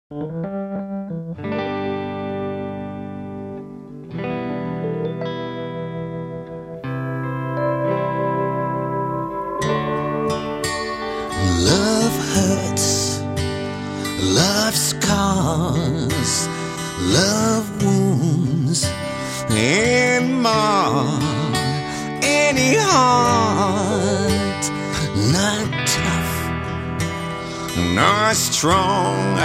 Love hurts, love scars, love wounds and mar any heart not tough nor strong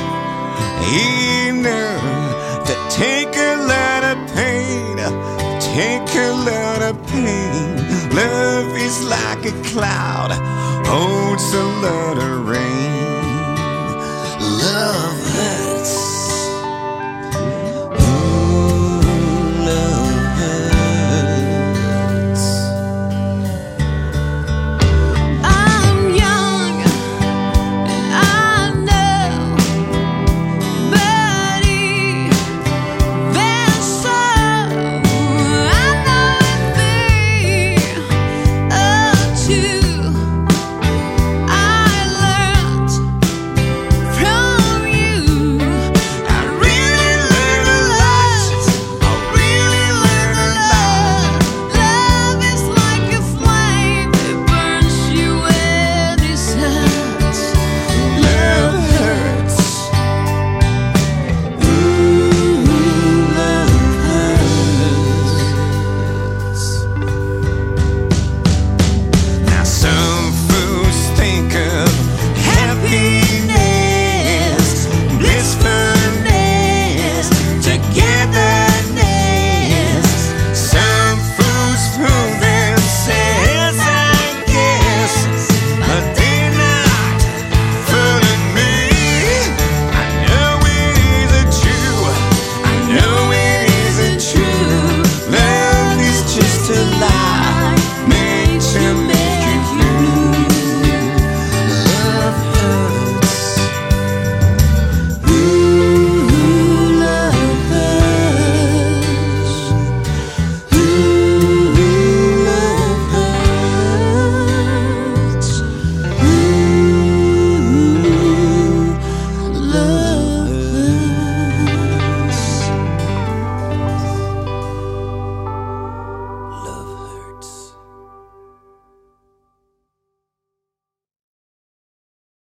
enough to take a lot of pain, take a lot of pain. Love is like a cloud, holds a lot of